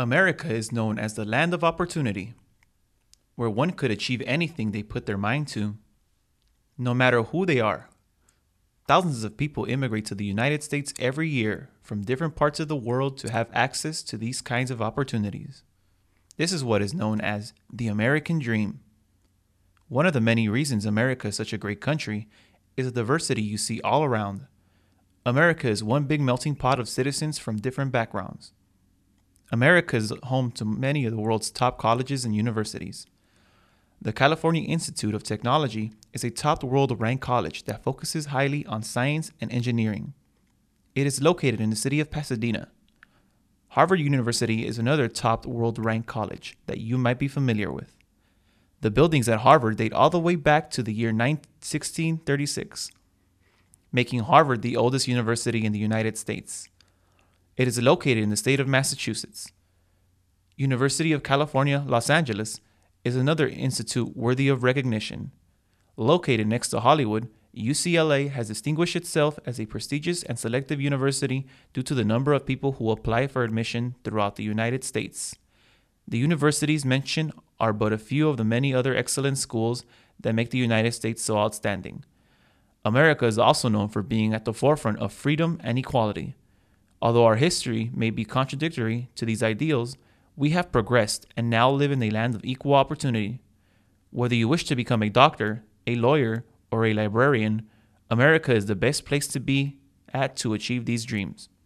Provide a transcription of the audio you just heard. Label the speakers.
Speaker 1: America is known as the land of opportunity, where one could achieve anything they put their mind to, no matter who they are. Thousands of people immigrate to the United States every year from different parts of the world to have access to these kinds of opportunities. This is what is known as the American dream. One of the many reasons America is such a great country is the diversity you see all around. America is one big melting pot of citizens from different backgrounds. America is home to many of the world's top colleges and universities. The California Institute of Technology is a top world-ranked college that focuses highly on science and engineering. It is located in the city of Pasadena. Harvard University is another top world-ranked college that you might be familiar with. The buildings at Harvard date all the way back to the year 1636, making Harvard the oldest university in the United States. It is located in the state of Massachusetts. University of California, Los Angeles is another institute worthy of recognition. Located next to Hollywood, UCLA has distinguished itself as a prestigious and selective university due to the number of people who apply for admission throughout the United States. The universities mentioned are but a few of the many other excellent schools that make the United States so outstanding. America is also known for being at the forefront of freedom and equality. Although our history may be contradictory to these ideals, we have progressed and now live in a land of equal opportunity. Whether you wish to become a doctor, a lawyer, or a librarian, America is the best place to be at to achieve these dreams.